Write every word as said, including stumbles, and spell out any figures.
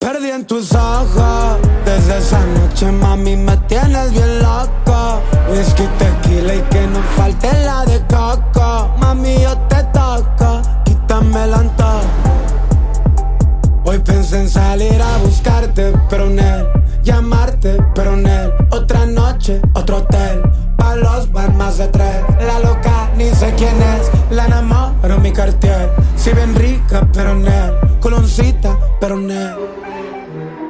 perdí en tus ojos. Desde esa noche, mami, me tienes bien loco. Whisky, tequila y que no falte la de coco. Mami, yo te toco, quítame el antojo. Hoy pensé en salir a buscarte, pero en él, llamarte, pero en él. Otra noche, otro hotel, pa' los van más de tres. La loca, ni sé quién es, la enamoro mi Cartier. Si bien rica, pero en él, culoncita, pero en él.